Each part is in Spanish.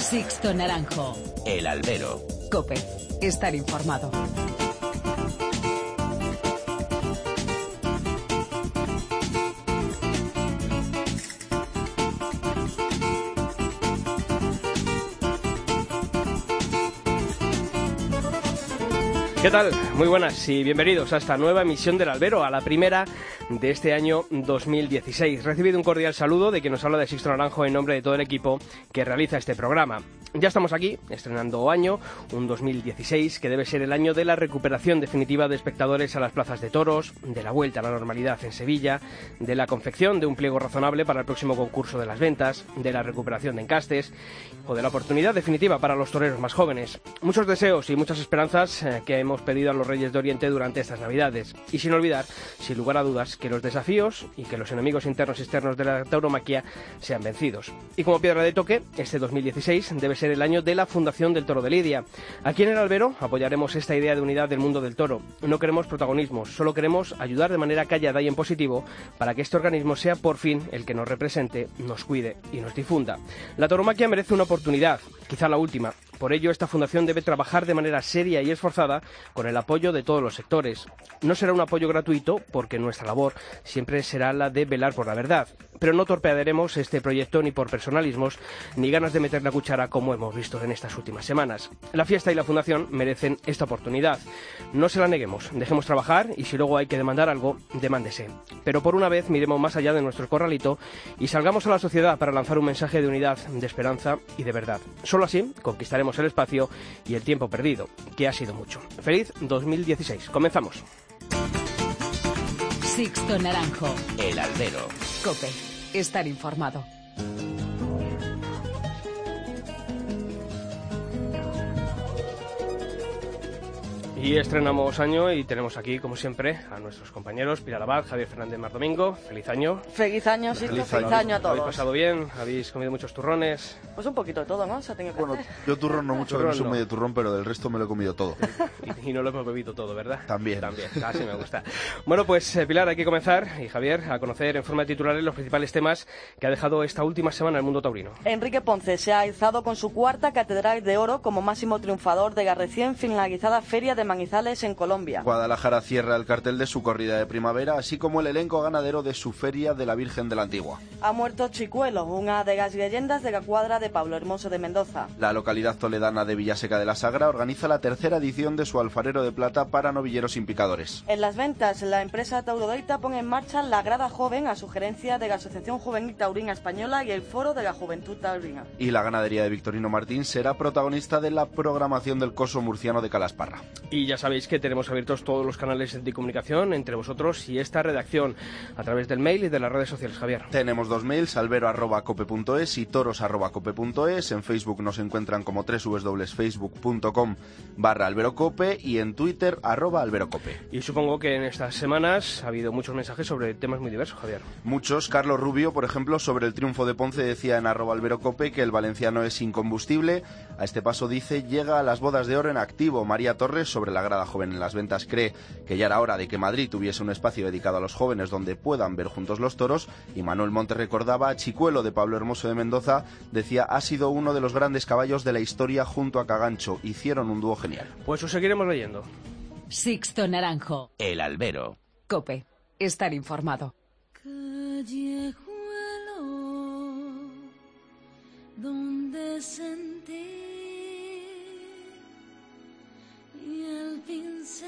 Sixto Naranjo. El Albero. COPE. Estar informado. ¿Qué tal? Muy buenas y bienvenidos a esta nueva emisión del Albero, a la primera de este año 2016. Recibido un cordial saludo de quien nos habla de Sixto Naranjo en nombre de todo el equipo que realiza este programa. Ya estamos aquí, estrenando año, un 2016 que debe ser el año de la recuperación definitiva de espectadores a las plazas de toros, de la vuelta a la normalidad en Sevilla, de la confección de un pliego razonable para el próximo concurso de las ventas, de la recuperación de encastes o de la oportunidad definitiva para los toreros más jóvenes. Muchos deseos y muchas esperanzas que hemos pedido a los Reyes de Oriente durante estas Navidades. Y sin olvidar, sin lugar a dudas, que los desafíos y que los enemigos internos y externos de la tauromaquia sean vencidos. Y como piedra de toque, este 2016 debe ser el año de la Fundación del Toro de Lidia. Aquí en el Albero apoyaremos esta idea de unidad del mundo del toro. No queremos protagonismos, solo queremos ayudar de manera callada y en positivo para que este organismo sea por fin el que nos represente, nos cuide y nos difunda. La tauromaquia merece una oportunidad, quizá la última. Por ello, esta fundación debe trabajar de manera seria y esforzada con el apoyo de todos los sectores. No será un apoyo gratuito, porque nuestra labor siempre será la de velar por la verdad. Pero no torpedearemos este proyecto ni por personalismos, ni ganas de meter la cuchara como hemos visto en estas últimas semanas. La fiesta y la fundación merecen esta oportunidad. No se la neguemos, dejemos trabajar y si luego hay que demandar algo, demándese. Pero por una vez miremos más allá de nuestro corralito y salgamos a la sociedad para lanzar un mensaje de unidad, de esperanza y de verdad. Solo así conquistaremos el espacio y el tiempo perdido, que ha sido mucho. ¡Feliz 2016! Comenzamos. Sixto Naranjo. El Albero. COPE. Estar informado. Y estrenamos año y tenemos aquí, como siempre, a nuestros compañeros Pilar Abad, Javier Fernández Mardomingo. ¡Feliz año! Feliz año, Sixto, feliz año a todos. ¿Habéis pasado bien? ¿Habéis comido muchos turrones? Pues un poquito de todo, ¿no? Se ha tenido que hacer. Yo turrón no mucho, que no soy medio turrón, pero del resto me lo he comido todo. Y no lo hemos bebido todo, ¿verdad? También. Así me gusta. Bueno, pues Pilar, hay que comenzar, y Javier, a conocer en forma de titulares los principales temas que ha dejado esta última semana el mundo taurino. Enrique Ponce se ha alzado con su cuarta Catedral de Oro como máximo triunfador de la recién finalizada Feria de Manizales en Colombia. Guadalajara cierra el cartel de su corrida de primavera, así como el elenco ganadero de su Feria de la Virgen de la Antigua. Ha muerto Chicuelo, una de las leyendas de la cuadra de Pablo Hermoso de Mendoza. La localidad toledana de Villaseca de la Sagra organiza la tercera edición de su Alfarero de Plata para novilleros sin picadores. En las ventas, la empresa Taurodeita pone en marcha la Grada Joven a sugerencia de la Asociación Juvenil Taurina Española y el Foro de la Juventud Taurina. Y la ganadería de Victorino Martín será protagonista de la programación del Coso Murciano de Calasparra. Y ya sabéis que tenemos abiertos todos los canales de comunicación entre vosotros y esta redacción a través del mail y de las redes sociales, Javier. Tenemos dos mails, albero@cope.es y toros@cope.es. En Facebook nos encuentran como www.facebook.com/alberocope y en Twitter @alberocope. Y supongo que en estas semanas ha habido muchos mensajes sobre temas muy diversos, Javier. Muchos. Carlos Rubio, por ejemplo, sobre el triunfo de Ponce decía en @alberocope que el valenciano es incombustible. A este paso dice, llega a las bodas de oro en activo. María Torres, sobre la Grada Joven en las ventas, cree que ya era hora de que Madrid tuviese un espacio dedicado a los jóvenes donde puedan ver juntos los toros. Y Manuel Monte recordaba a Chicuelo de Pablo Hermoso de Mendoza, decía, ha sido uno de los grandes caballos de la historia junto a Cagancho, hicieron un dúo genial. Pues os seguiremos leyendo. Sixto Naranjo. El Albero. COPE. Estar informado. Callejuelo donde sentí y el pincel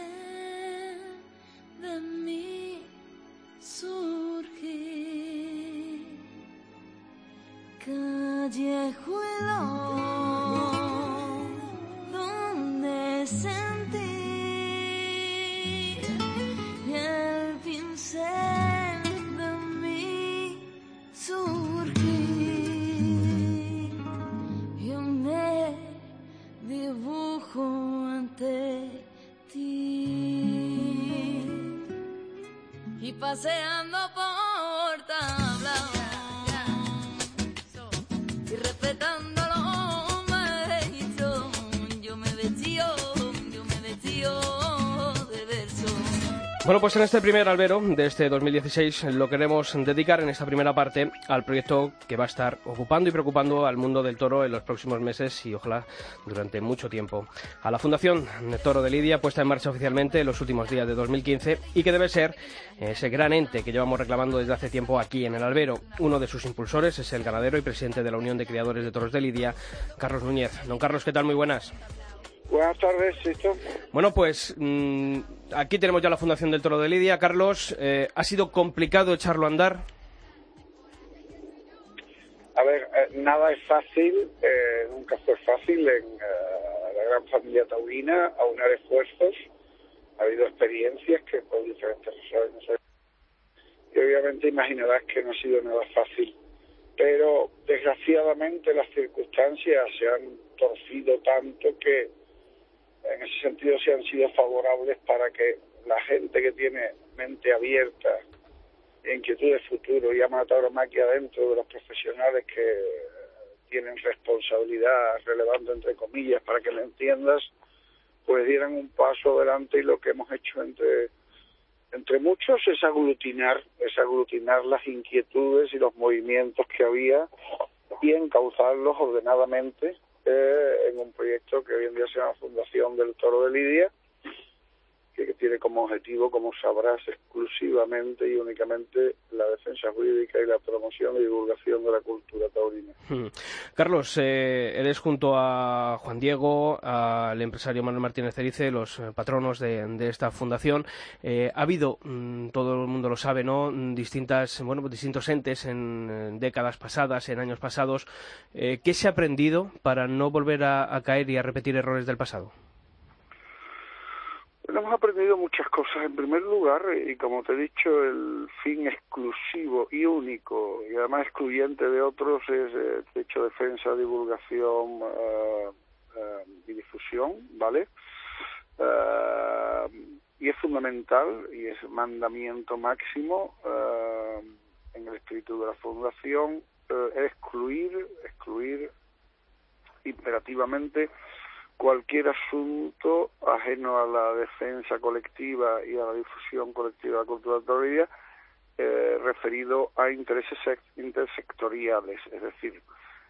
de mí surgir. Callejuelo donde sentí y el pincel de mí surgir. Yo me dibujo ante ti y paseando por tablao y respetando los méritos, yo me vestí de verso. Bueno, pues en este primer albero de este 2016 lo queremos dedicar en esta primera parte al proyecto que va a estar ocupando y preocupando al mundo del toro en los próximos meses y ojalá durante mucho tiempo. A la Fundación Toro de Lidia, puesta en marcha oficialmente en los últimos días de 2015 y que debe ser ese gran ente que llevamos reclamando desde hace tiempo aquí en el albero. Uno de sus impulsores es el ganadero y presidente de la Unión de Criadores de Toros de Lidia, Carlos Núñez. Don Carlos, ¿qué tal? Muy buenas. Buenas tardes, Sisto. Bueno, pues aquí tenemos ya la Fundación del Toro de Lidia. Carlos, ¿ha sido complicado echarlo a andar? A ver, nada es fácil, nunca fue fácil en la gran familia taurina aunar esfuerzos. Ha habido experiencias que por diferentes razones, y obviamente imaginarás que no ha sido nada fácil. Pero desgraciadamente las circunstancias se han torcido tanto que en ese sentido sí han sido favorables para que la gente que tiene mente abierta, inquietud de futuro y ama la tauromaquia dentro de los profesionales que tienen responsabilidad relevante, entre comillas, para que me entiendas, pues dieran un paso adelante, y lo que hemos hecho entre muchos es aglutinar las inquietudes y los movimientos que había y encauzarlos ordenadamente en un proyecto que hoy en día se llama Fundación del Toro de Lidia, que tiene como objetivo, como sabrás, exclusivamente y únicamente la defensa jurídica y la promoción y divulgación de la cultura taurina. Carlos, eres junto a Juan Diego, al empresario Manuel Martínez Cerice, los patronos de esta fundación. Ha habido, todo el mundo lo sabe, ¿no?, distintos entes en décadas pasadas, en años pasados. ¿Qué se ha aprendido para no volver a caer y a repetir errores del pasado? Bueno, hemos aprendido muchas cosas. En primer lugar, y como te he dicho, el fin exclusivo y único, y además excluyente de otros, es de hecho defensa, divulgación y difusión, ¿vale? Y es fundamental, y es mandamiento máximo en el espíritu de la Fundación, excluir imperativamente cualquier asunto ajeno a la defensa colectiva y a la difusión colectiva de la cultura taurina referido a intereses intersectoriales. Es decir,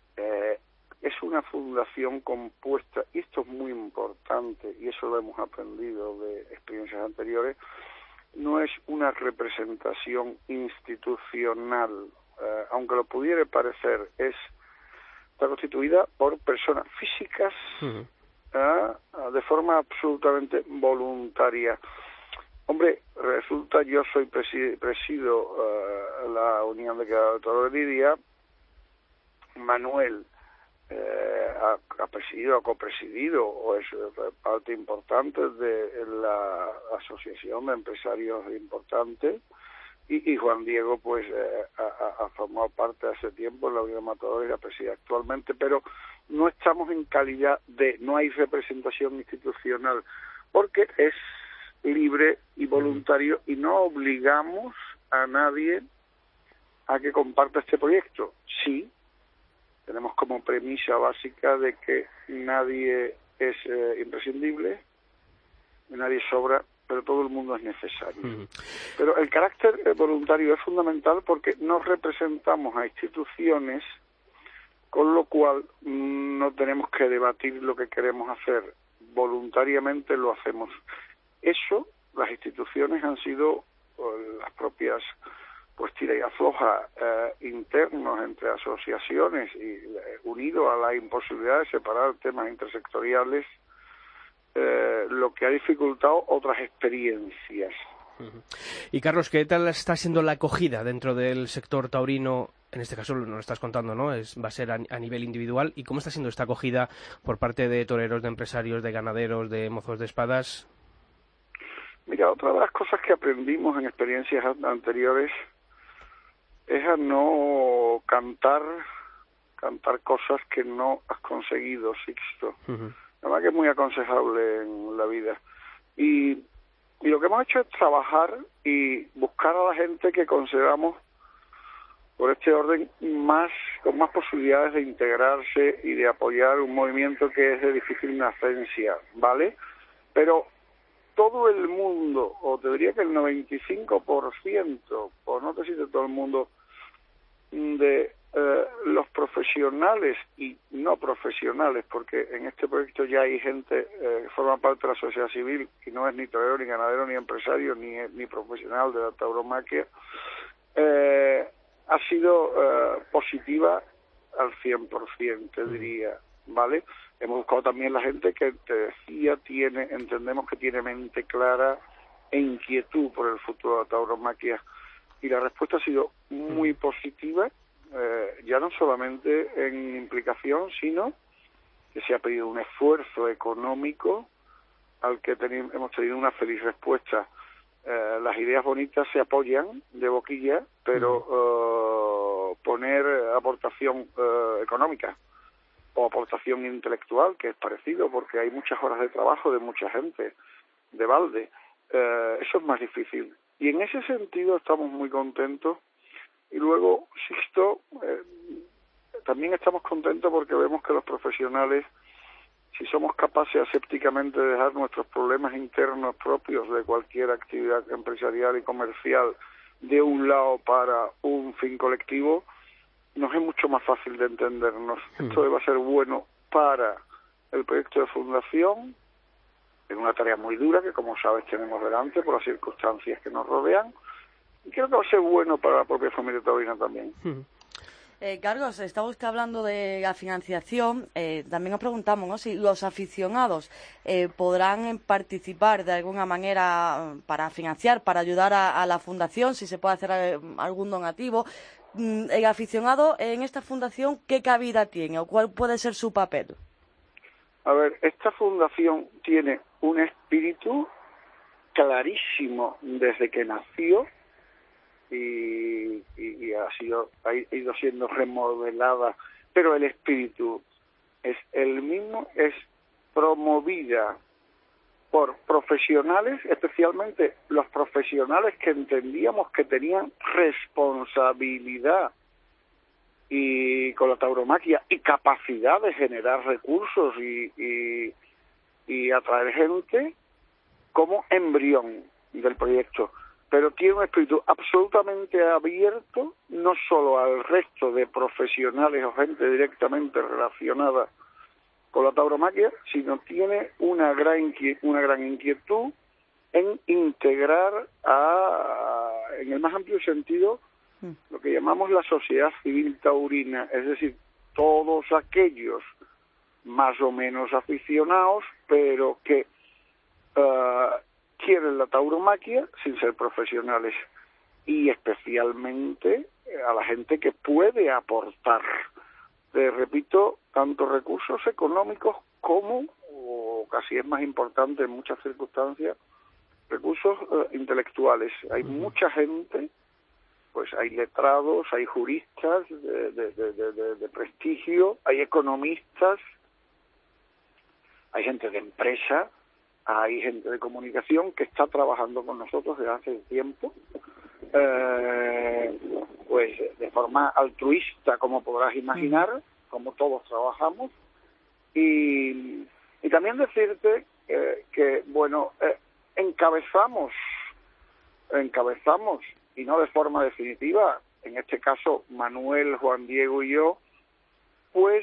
es una fundación compuesta, y esto es muy importante, y eso lo hemos aprendido de experiencias anteriores, no es una representación institucional, aunque lo pudiera parecer, está constituida por personas físicas, de forma absolutamente voluntaria. Hombre, resulta, yo presido la Unión de Criadores de Toros de Lidia. Manuel ha presidido, ha copresidido, o es parte importante de la Asociación de Empresarios Importantes, y Juan Diego pues ha formado parte hace tiempo en la Unión de Matadores y la preside actualmente, pero no estamos en calidad no hay representación institucional, porque es libre y voluntario, y no obligamos a nadie a que comparta este proyecto. Sí, tenemos como premisa básica de que nadie es imprescindible, nadie sobra, pero todo el mundo es necesario. Pero el carácter voluntario es fundamental porque no representamos a instituciones, con lo cual no tenemos que debatir lo que queremos hacer. Voluntariamente lo hacemos. Eso, las instituciones han sido las propias pues tira y afloja internos entre asociaciones, y unido a la imposibilidad de separar temas intersectoriales, lo que ha dificultado otras experiencias. Y Carlos, ¿qué tal está siendo la acogida dentro del sector taurino? En este caso nos lo estás contando, ¿no? Va a ser a nivel individual. ¿Y cómo está siendo esta acogida por parte de toreros, de empresarios, de ganaderos, de mozos de espadas? Mira, otra de las cosas que aprendimos en experiencias anteriores es a no cantar cosas que no has conseguido, Sixto. La verdad que es muy aconsejable en la vida. Y lo que hemos hecho es trabajar y buscar a la gente que consideramos, por este orden, con más posibilidades de integrarse y de apoyar un movimiento que es de difícil nacencia, ¿vale? Pero todo el mundo, o te diría que el 95%, o no te sé de todo el mundo, de los profesionales y no profesionales, porque en este proyecto ya hay gente que forma parte de la sociedad civil y no es ni torero, ni ganadero, ni empresario, ni profesional de la tauromaquia, ha sido positiva al 100%, te diría, ¿vale? Hemos buscado también la gente que te decía, entendemos que tiene mente clara e inquietud por el futuro de la tauromaquia, y la respuesta ha sido muy positiva, ya no solamente en implicación, sino que se ha pedido un esfuerzo económico al que hemos tenido una feliz respuesta. Las ideas bonitas se apoyan de boquilla, pero poner aportación económica o aportación intelectual, que es parecido, porque hay muchas horas de trabajo de mucha gente, de balde, eso es más difícil. Y en ese sentido estamos muy contentos. Y luego, Sixto, también estamos contentos porque vemos que los profesionales, si somos capaces asépticamente de dejar nuestros problemas internos propios de cualquier actividad empresarial y comercial de un lado para un fin colectivo, nos es mucho más fácil de entendernos. Esto va a ser bueno para el proyecto de fundación, en una tarea muy dura que, como sabes, tenemos delante por las circunstancias que nos rodean, y creo que va a ser bueno para la propia familia taurina también. Carlos, estaba usted hablando de la financiación. También nos preguntamos, ¿no?, si los aficionados podrán participar de alguna manera para financiar, para ayudar a la fundación, si se puede hacer algún donativo. El aficionado en esta fundación, ¿qué cabida tiene o cuál puede ser su papel? A ver, esta fundación tiene un espíritu clarísimo desde que nació y ha ido siendo remodelada, pero el espíritu es el mismo, es promovida por profesionales, especialmente los profesionales que entendíamos que tenían responsabilidad y con la tauromaquia y capacidad de generar recursos y atraer gente como embrión del proyecto, pero tiene un espíritu absolutamente abierto, no solo al resto de profesionales o gente directamente relacionada con la tauromaquia, sino tiene una gran inquietud en integrar en el más amplio sentido, lo que llamamos la sociedad civil taurina, es decir, todos aquellos más o menos aficionados, pero que quieren la tauromaquia sin ser profesionales, y especialmente a la gente que puede aportar, repito, tanto recursos económicos como, o casi es más importante en muchas circunstancias, recursos intelectuales. Hay mucha gente, pues hay letrados, hay juristas de prestigio, hay economistas, hay gente de empresa, hay gente de comunicación que está trabajando con nosotros desde hace tiempo, pues de forma altruista, como podrás imaginar, como todos trabajamos, y también decirte que, bueno, encabezamos, y no de forma definitiva, en este caso Manuel, Juan Diego y yo, pues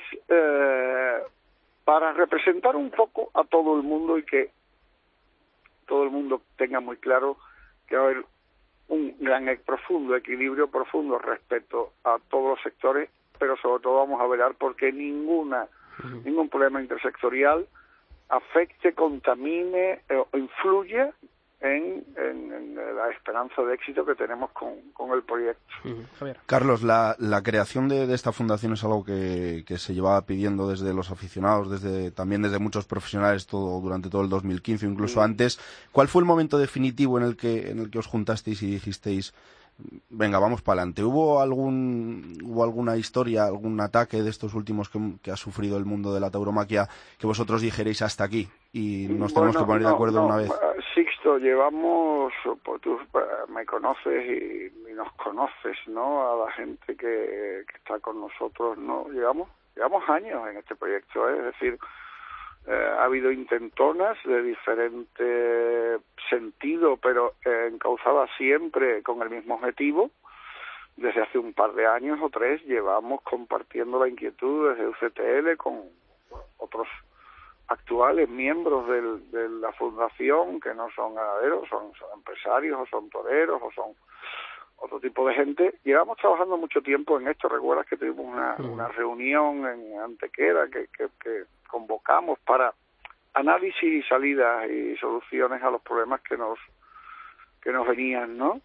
para representar un poco a todo el mundo y que todo el mundo tenga muy claro que va a haber un gran profundo equilibrio, profundo respeto a todos los sectores, pero sobre todo vamos a velar porque ningún problema intersectorial afecte, contamine o influya en la esperanza de éxito que tenemos con el proyecto. Carlos, la creación de esta fundación es algo que se llevaba pidiendo desde los aficionados, también desde muchos profesionales durante todo el 2015, incluso antes. ¿Cuál fue el momento definitivo en el que os juntasteis y dijisteis, venga, vamos para adelante? ¿Hubo alguna historia, algún ataque de estos últimos que ha sufrido el mundo de la tauromaquia que vosotros dijerais hasta aquí y nos tenemos que poner de acuerdo una vez? Sixto, llevamos, pues tú me conoces y nos conoces, ¿no? A la gente que está con nosotros, ¿no? Llevamos años en este proyecto, es decir, Ha habido intentonas de diferente sentido, pero encauzadas siempre con el mismo objetivo. Desde hace un par de años o 3 llevamos compartiendo la inquietud desde UCTL con otros actuales miembros de la fundación, que no son ganaderos, son empresarios o son toreros o son otro tipo de gente. Llevamos trabajando mucho tiempo en esto. Recuerdas que tuvimos una reunión en Antequera que convocamos para análisis y salidas y soluciones a los problemas que nos venían, ¿no?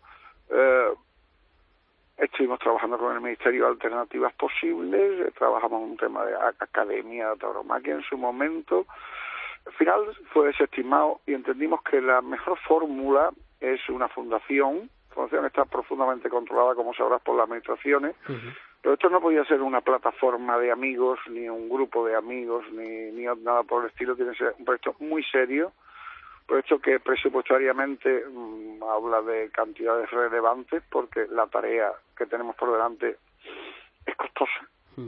Estuvimos trabajando con el Ministerio de Alternativas Posibles, trabajamos un tema de academia de tauromaquia en su momento. Al final fue desestimado y entendimos que la mejor fórmula es una fundación. La fundación está profundamente controlada, como sabrás, por las administraciones, pero esto no podía ser una plataforma de amigos, ni un grupo de amigos, ni nada por el estilo. Tiene que ser un proyecto muy serio, proyecto que presupuestariamente habla de cantidades relevantes, porque la tarea que tenemos por delante es costosa.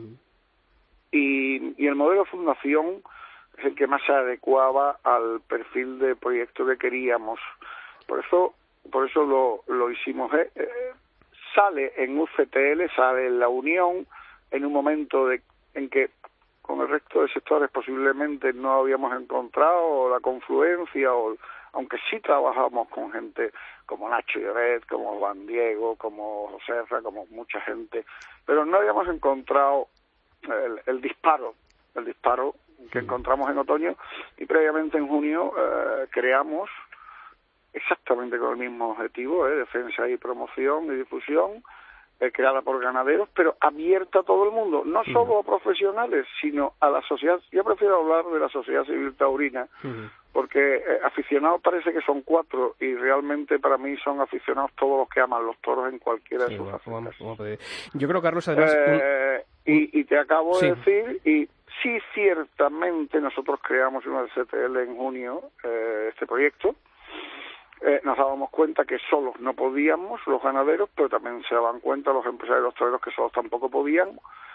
Y el modelo fundación es el que más se adecuaba al perfil de proyecto que queríamos. Por eso lo hicimos. Sale en UCTL, sale en la Unión, en un momento en que con el resto de sectores posiblemente no habíamos encontrado la confluencia, aunque sí trabajamos con gente como Nacho Lloret, como Juan Diego, como José Serra, como mucha gente, pero no habíamos encontrado el disparo que encontramos en otoño, y previamente en junio creamos exactamente con el mismo objetivo, defensa y promoción y difusión, creada por ganaderos, pero abierta a todo el mundo, no solo a profesionales, sino a la sociedad. Yo prefiero hablar de la sociedad civil taurina, porque aficionados parece que son 4, y realmente para mí son aficionados todos los que aman los toros en cualquiera de sus facetas. Yo creo, Carlos, además... Y te acabo de decir, y sí, ciertamente nosotros creamos en el CTL en junio este proyecto. Nos dábamos cuenta que solos no podíamos los ganaderos, pero también se daban cuenta los empresarios y los toreros que solos tampoco podían.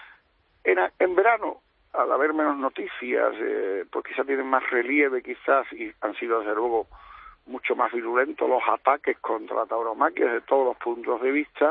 En verano, al haber menos noticias, pues quizás tienen más relieve quizás, y han sido desde luego mucho más virulentos los ataques contra la tauromaquia desde todos los puntos de vista,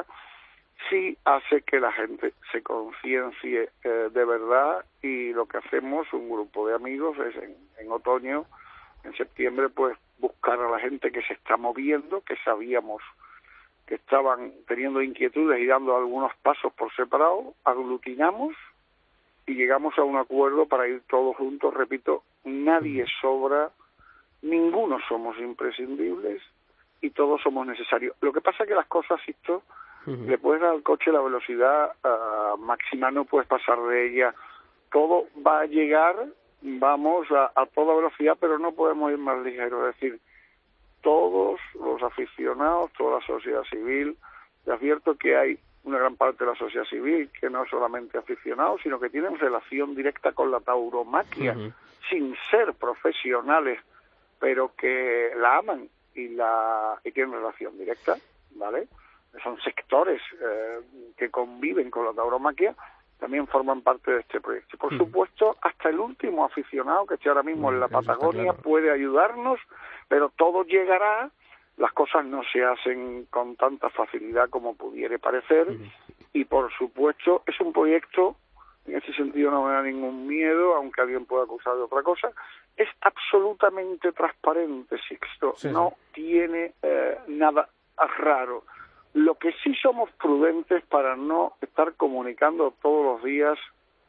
sí hace que la gente se conciencie de verdad, y lo que hacemos, un grupo de amigos, es en otoño, en septiembre, pues buscar a la gente que se está moviendo, que sabíamos que estaban teniendo inquietudes y dando algunos pasos por separado, aglutinamos y llegamos a un acuerdo para ir todos juntos. Repito, nadie sobra, ninguno somos imprescindibles y todos somos necesarios. Lo que pasa es que las cosas, esto, le puedes dar al coche la velocidad máxima, no puedes pasar de ella. Todo va a llegar, vamos a toda velocidad, pero no podemos ir más ligero. Es decir, todos los aficionados, toda la sociedad civil, te advierto que hay una gran parte de la sociedad civil que no es solamente aficionados, sino que tienen relación directa con la tauromaquia, sin ser profesionales, pero que la aman y tienen relación directa, ¿vale? Son sectores que conviven con la tauromaquia, también forman parte de este proyecto. Por supuesto, hasta el último aficionado que esté ahora mismo en la Patagonia puede ayudarnos, pero todo llegará. Las cosas no se hacen con tanta facilidad como pudiera parecer, y por supuesto es un proyecto, en ese sentido no me da ningún miedo, aunque alguien pueda acusar de otra cosa, es absolutamente transparente, Sixto, no tiene nada raro. Lo que sí somos prudentes para no estar comunicando todos los días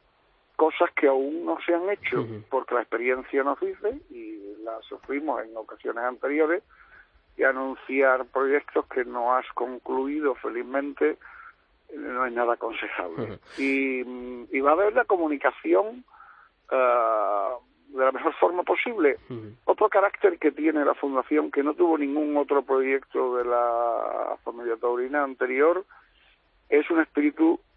cosas que aún no se han hecho, porque la experiencia nos dice, y la sufrimos en ocasiones anteriores, y anunciar proyectos que no has concluido felizmente no es nada aconsejable. Y va a haber la comunicación de la mejor forma posible. Otro carácter que tiene la Fundación, que no tuvo ningún otro proyecto de la familia taurina anterior, es un espíritu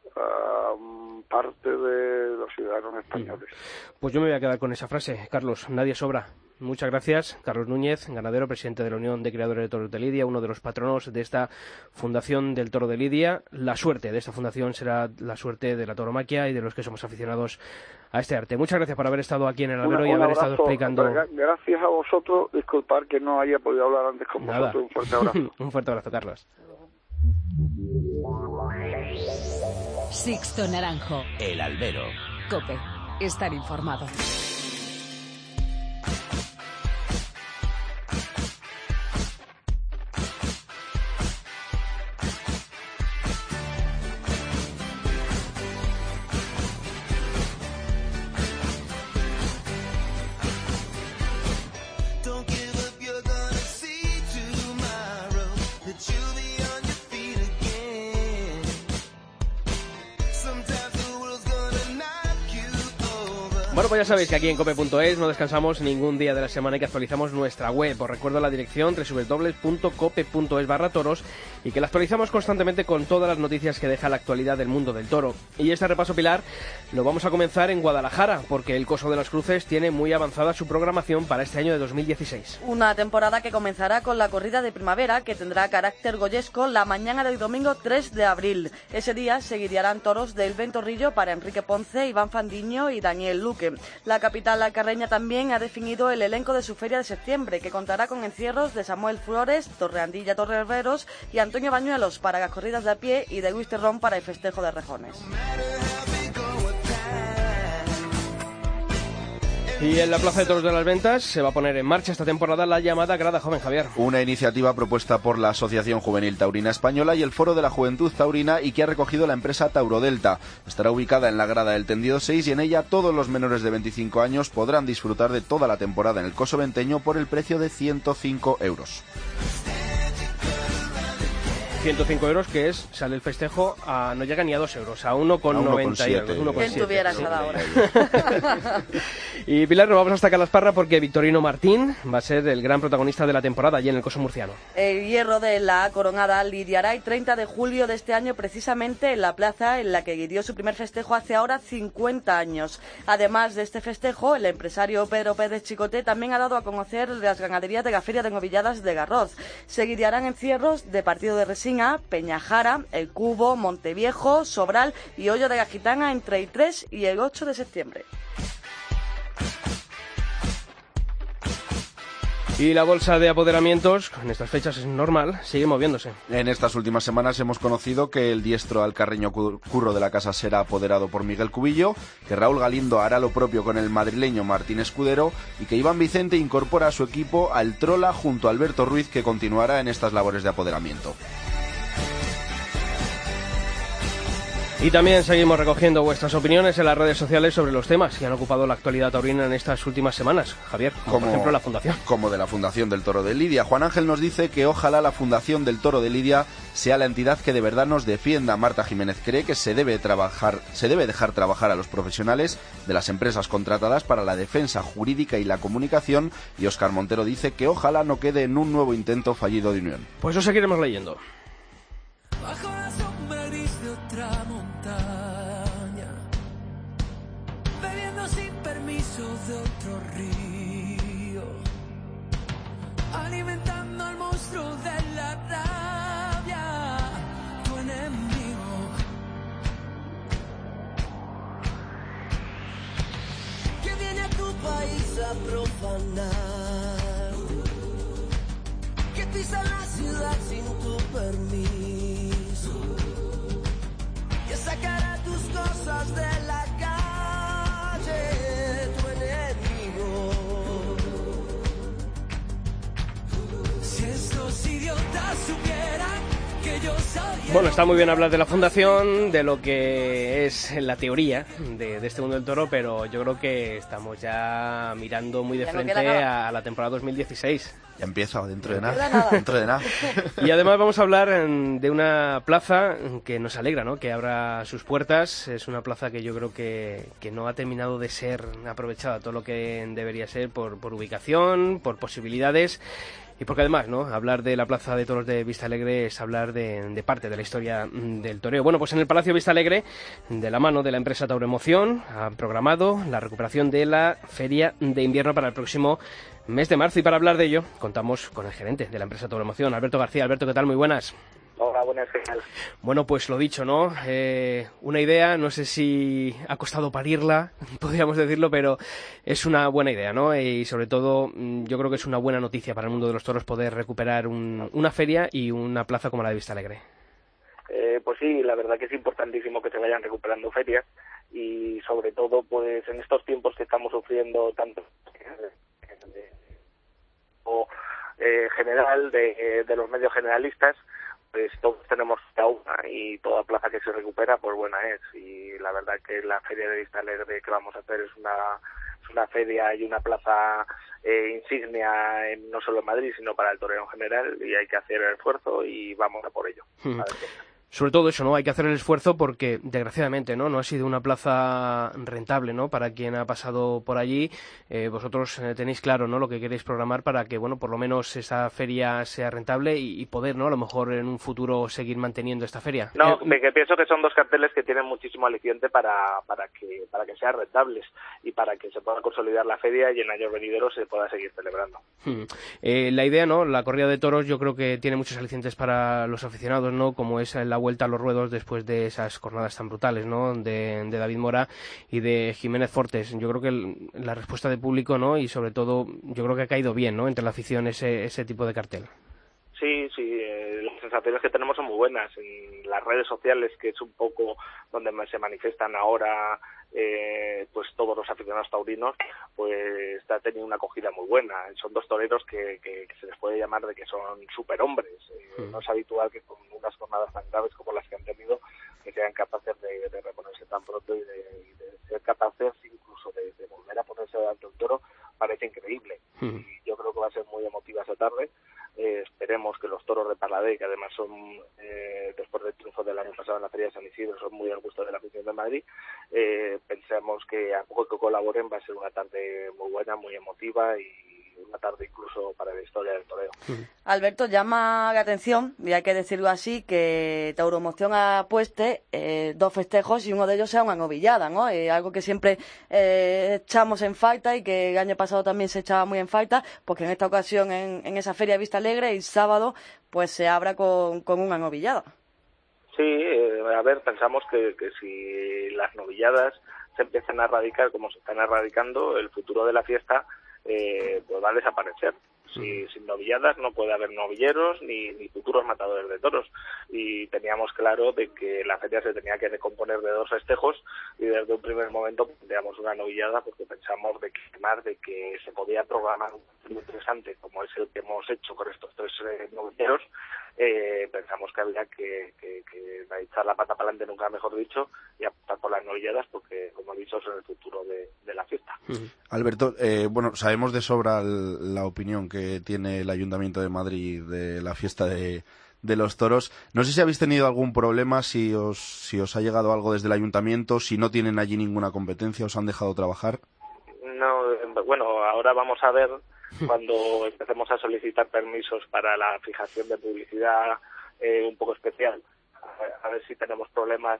parte de los ciudadanos españoles. Pues yo me voy a quedar con esa frase, Carlos, nadie sobra. Muchas gracias, Carlos Núñez, ganadero, presidente de la Unión de Criadores de Toros de Lidia, uno de los patronos de esta Fundación del Toro de Lidia. La suerte de esta fundación será la suerte de la tauromaquia y de los que somos aficionados a este arte. Muchas gracias por haber estado aquí en el albero y haber estado explicando... Gracias a vosotros, disculpar que no haya podido hablar antes con vosotros. Un fuerte abrazo. Un fuerte abrazo, Carlos. Sixto Naranjo. El albero. COPE. Estar informado. Bueno, pues ya sabéis que aquí en cope.es no descansamos ningún día de la semana y que actualizamos nuestra web. Os recuerdo la dirección www.cope.es/toros y que la actualizamos constantemente con todas las noticias que deja la actualidad del mundo del toro. Y este repaso, Pilar, lo vamos a comenzar en Guadalajara, porque el Coso de las Cruces tiene muy avanzada su programación para este año de 2016. Una temporada que comenzará con la corrida de primavera, que tendrá carácter goyesco la mañana del domingo 3 de abril. Ese día seguirían toros del Ventorrillo para Enrique Ponce, Iván Fandiño y Daniel Luque. La capital alcarreña también ha definido el elenco de su feria de septiembre, que contará con encierros de Samuel Flores, Torreandilla Torreherberos y Antonio Bañuelos para las corridas de a pie y de Luis Terrón para el festejo de rejones. Y en la Plaza de Toros de las Ventas se va a poner en marcha esta temporada la llamada Grada Joven, Javier. Una iniciativa propuesta por la Asociación Juvenil Taurina Española y el Foro de la Juventud Taurina y que ha recogido la empresa Taurodelta. Estará ubicada en la grada del Tendido 6 y en ella todos los menores de 25 años podrán disfrutar de toda la temporada en el Coso Venteño por el precio de 105 euros. 105 euros, que es, sale el festejo, no llega ni a 2 euros, a 1,90 ¿Quién tuviera cada hora? Y Pilar, nos vamos hasta Calasparra porque Victorino Martín va a ser el gran protagonista de la temporada allí en el Coso Murciano. El hierro de la coronada lidiará el 30 de julio de este año precisamente en la plaza en la que dio su primer festejo hace ahora 50 años. Además de este festejo, el empresario Pedro Pérez Chicote también ha dado a conocer las ganaderías de la Feria de Novilladas de Garroz. Se lidiarán encierros de Partido de Resina, Peñajara, El Cubo, Monteviejo, Sobral y Hoyo de la Gitana entre el 3 y el 8 de septiembre. Y la bolsa de apoderamientos, en estas fechas es normal, sigue moviéndose. En estas últimas semanas hemos conocido que el diestro alcarreño Curro de la Casa será apoderado por Miguel Cubillo, que Raúl Galindo hará lo propio con el madrileño Martín Escudero y que Iván Vicente incorpora a su equipo al Trola junto a Alberto Ruiz, que continuará en estas labores de apoderamiento. Y también seguimos recogiendo vuestras opiniones en las redes sociales sobre los temas que han ocupado la actualidad taurina en estas últimas semanas, Javier, como por ejemplo la Fundación. Como de la Fundación del Toro de Lidia. Juan Ángel nos dice que ojalá la Fundación del Toro de Lidia sea la entidad que de verdad nos defienda. Marta Jiménez cree que se debe dejar trabajar a los profesionales de las empresas contratadas para la defensa jurídica y la comunicación, y Óscar Montero dice que ojalá no quede en un nuevo intento fallido de unión. Pues eso seguiremos leyendo. Bajo la sombra gris de otra montaña, bebiendo sin permiso de otro río, alimentando al monstruo de la rabia, tu enemigo. Que viene a tu país a profanar, que pisa la ciudad sin tu permiso, sacará tus cosas de la calle, tu enemigo. Si estos idiotas supieran que yo soy... Bueno, está muy bien hablar de la Fundación, de lo que es la teoría de este mundo del toro, pero yo creo que estamos ya mirando muy de frente a la temporada 2016. Ya empieza, dentro de nada. Dentro de nada. Y además vamos a hablar de una plaza que nos alegra, ¿no?, que abra sus puertas. Es una plaza que yo creo que no ha terminado de ser aprovechada todo lo que debería ser por ubicación, por posibilidades. Y porque además, ¿no?, hablar de la Plaza de Toros de Vistalegre es hablar de parte de la historia del toreo. Bueno, pues en el Palacio Vistalegre, de la mano de la empresa Tauroemoción, han programado la recuperación de la Feria de Invierno para el próximo mes de marzo. Y para hablar de ello, contamos con el gerente de la empresa Tauroemoción, Alberto García. Alberto, ¿qué tal? Muy buenas. Hola, buenas, ¿qué tal? Bueno, pues lo dicho, ¿no? Una idea, no sé si ha costado parirla, podríamos decirlo, pero es una buena idea, ¿no? Y sobre todo, yo creo que es una buena noticia para el mundo de los toros poder recuperar una feria y una plaza como la de Vistalegre. Pues sí, la verdad que es importantísimo que se vayan recuperando ferias y sobre todo, pues en estos tiempos que estamos sufriendo tanto general de los medios generalistas, pues todos tenemos una y toda plaza que se recupera pues buena es, y la verdad que la feria de Vistalegre que vamos a hacer es una feria y una plaza insignia no solo en Madrid sino para el toreo en general, y hay que hacer el esfuerzo y vamos a por ello. Sobre todo eso, ¿no? Hay que hacer el esfuerzo porque, desgraciadamente, no ha sido una plaza rentable, ¿no?, para quien ha pasado por allí. Vosotros tenéis claro, ¿no?, lo que queréis programar para que, bueno, por lo menos esa feria sea rentable y poder, ¿no?, a lo mejor en un futuro seguir manteniendo esta feria. No, que pienso que son dos carteles que tienen muchísimo aliciente para que sean rentables y para que se pueda consolidar la feria y en años venideros se pueda seguir celebrando. La idea, ¿no?, la corrida de toros, yo creo que tiene muchos alicientes para los aficionados, ¿no?, como es la vuelta a los ruedos después de esas jornadas tan brutales, ¿no?, de David Mora y de Jiménez Fortes. Yo creo que la respuesta del público, ¿no?, y sobre todo yo creo que ha caído bien, ¿no?, entre la afición ese tipo de cartel. Sí, las sensaciones que tenemos son muy buenas. En las redes sociales, que es un poco donde se manifiestan ahora pues todos los aficionados taurinos, pues está teniendo una acogida muy buena. Son dos toreros que se les puede llamar de que son superhombres. No es habitual que con unas jornadas tan graves como las que han tenido que sean capaces de reponerse tan pronto y de ser capaces incluso de volver a ponerse delante del toro. Parece increíble. Y yo creo que va a ser muy emotiva esa tarde. Esperemos que los toros de Parladé, que además son, después del triunfo del año pasado en la Feria de San Isidro, son muy al gusto de la afición de Madrid, pensamos que a poco que colaboren va a ser una tarde muy buena, muy emotiva y una tarde incluso para la historia del toreo. Alberto, llama la atención, y hay que decirlo así, que Tauroemoción apueste dos festejos y uno de ellos sea una novillada, ¿no? Algo que siempre echamos en falta y que el año pasado también se echaba muy en falta, porque en esta ocasión en esa feria Vistalegre el sábado pues se abra con una novillada. Sí, a ver, pensamos que si las novilladas se empiezan a erradicar como se están erradicando, el futuro de la fiesta pues va a desaparecer. Sin novilladas no puede haber novilleros ni futuros matadores de toros, y teníamos claro de que la feria se tenía que recomponer de dos festejos, y desde un primer momento planteamos una novillada porque pensamos de que se podía programar un muy interesante como es el que hemos hecho con estos tres novilleros. Pensamos que había que echar la pata para adelante, nunca mejor dicho, y apostar por las novilladas porque, como he dicho, son el futuro de la fiesta. Alberto, bueno, sabemos de sobra la opinión que tiene el Ayuntamiento de Madrid de la fiesta de los toros. No sé si habéis tenido algún problema, si os ha llegado algo desde el Ayuntamiento, si no tienen allí ninguna competencia, os han dejado trabajar. No, bueno, ahora vamos a ver cuando empecemos a solicitar permisos para la fijación de publicidad un poco especial, a ver si tenemos problemas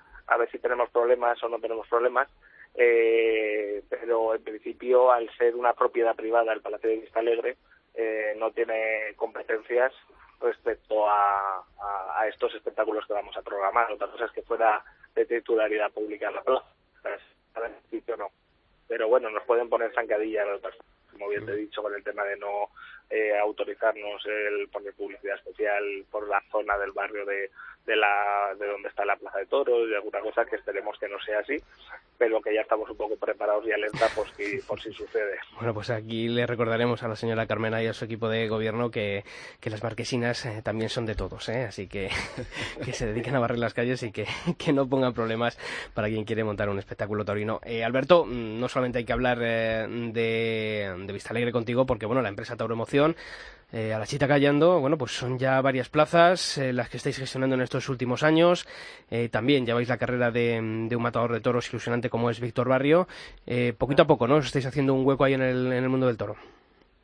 o no tenemos problemas, pero en principio, al ser una propiedad privada el Palacio de Vistalegre, no tiene competencias respecto a estos espectáculos que vamos a programar. Otra cosa es que fuera de titularidad pública la plaza, en principio no, pero bueno, nos pueden poner zancadillas, como bien te he dicho, con el tema de no autorizarnos el poner publicidad especial por la zona del barrio de donde está la Plaza de Toros y alguna cosa, que esperemos que no sea así, pero que ya estamos un poco preparados y alerta por si sucede. Bueno, pues aquí le recordaremos a la señora Carmena y a su equipo de gobierno que las marquesinas también son de todos, así que se dediquen a barrer las calles y que no pongan problemas para quien quiere montar un espectáculo taurino. Alberto, no solamente hay que hablar de Vistalegre contigo, porque bueno, la empresa Tauroemoción, a la chita callando, bueno, pues son ya varias plazas las que estáis gestionando en estos últimos años. También lleváis la carrera de un matador de toros ilusionante como es Víctor Barrio. Poquito a poco, ¿no? Os estáis haciendo un hueco ahí en el mundo del toro.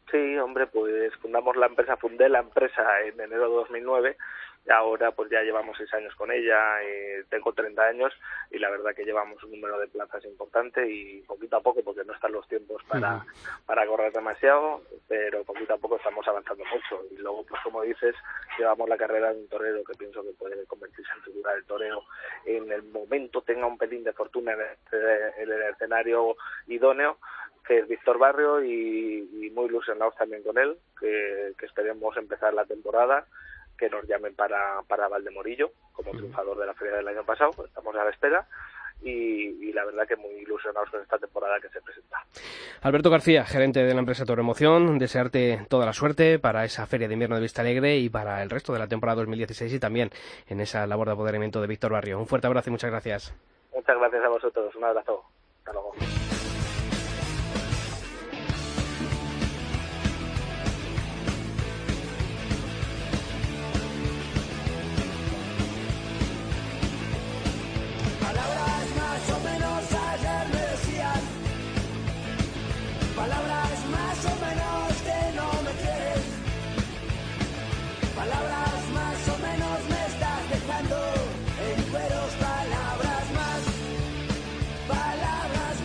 Sí, hombre, pues fundé la empresa en enero de 2009. Y ahora pues ya llevamos 6 años con ella, tengo 30 años y la verdad que llevamos un número de plazas importante y poquito a poco, porque no están los tiempos para correr demasiado, pero poquito a poco estamos avanzando mucho. Y luego, pues como dices, llevamos la carrera de un torero que pienso que puede convertirse en figura del toreo en el momento tenga un pelín de fortuna en el escenario idóneo, que es Víctor Barrio, y muy ilusionados también con él, que esperemos empezar la temporada, que nos llamen para Valdemorillo como triunfador de la feria del año pasado. Pues estamos a la espera y la verdad que muy ilusionados con esta temporada que se presenta. Alberto García, gerente de la empresa Toro Emoción, desearte toda la suerte para esa feria de invierno de Vistalegre y para el resto de la temporada 2016 y también en esa labor de apoderamiento de Víctor Barrio. Un fuerte abrazo y muchas gracias. Muchas gracias a vosotros, un abrazo. Hasta luego. Palabras más o menos que no me quieres. Palabras más o menos me estás dejando en cueros. Palabras más, palabras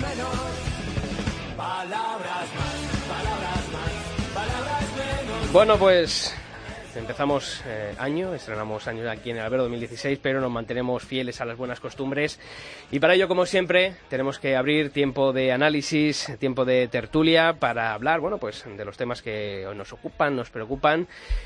menos. Palabras más, palabras más, palabras menos. Bueno, pues empezamos año, estrenamos año aquí en el Albero 2016, pero nos mantenemos fieles a las buenas costumbres y para ello, como siempre, tenemos que abrir tiempo de análisis, tiempo de tertulia para hablar, bueno, pues de los temas que nos ocupan, nos preocupan